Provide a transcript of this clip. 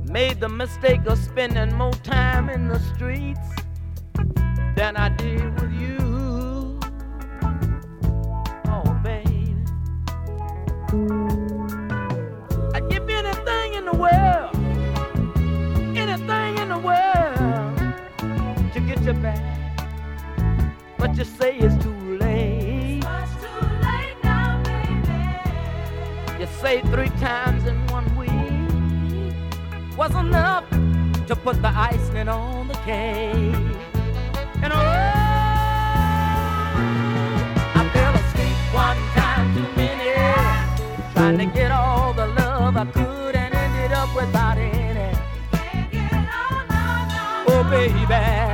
made the mistake of spending more time in the streets than I did with you. Oh, baby. I'd give anything in the world, anything in the world to get you back. But you say it's too late. It's too late now, baby. You say 3 times in 1 week was enough to put the icing on the cake. And oh, I fell asleep 1 time too many, trying to get all the love I could and ended up without any. Can't get on, no, no, Oh, no. baby.